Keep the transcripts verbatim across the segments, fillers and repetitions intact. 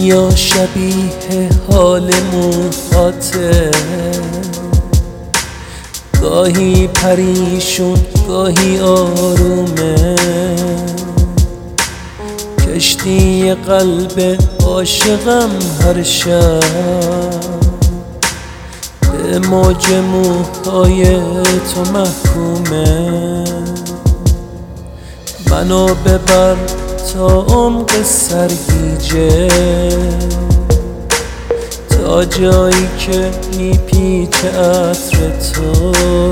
دنیا شبیه حال موهاته، گاهی پریشون گاهی آرومه. کشتی قلب عاشقم هر شب به موج موهای تو محکومه. منو ببر تا عمق سرگیجه، تا جایی که میپیچه عطر تو.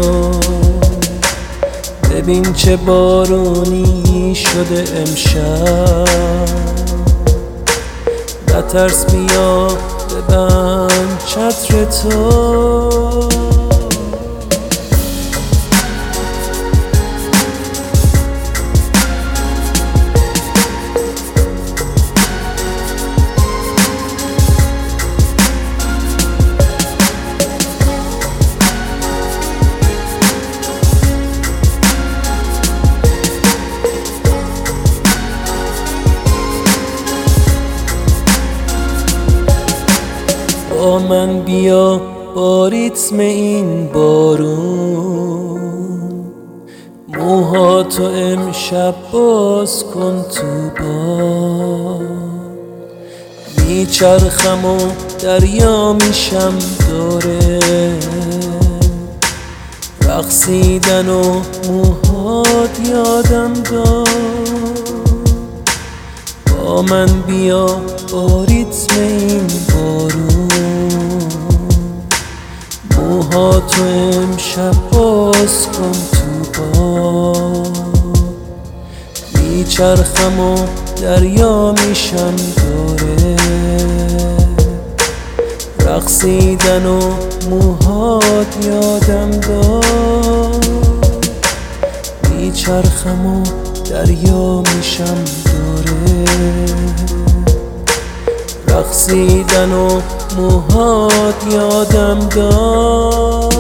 ببین چه بارونی شده امشب، نترس بیا ببند چتر تو. با من بیا با ریتم این بارون، موهاتو امشب باز کن تو باد. میچرخم و دریا میشم دوره، رقصیدن و موهات یادم داد. با من بیا با ریتم این بارون، موهاتو امشب باز کن تو باد. میچرخم و دریا میشم دوره، رقصیدن و موهات یادم داد. میچرخم و دریا میشم دوره، رقصیدن و موهات یادم داد.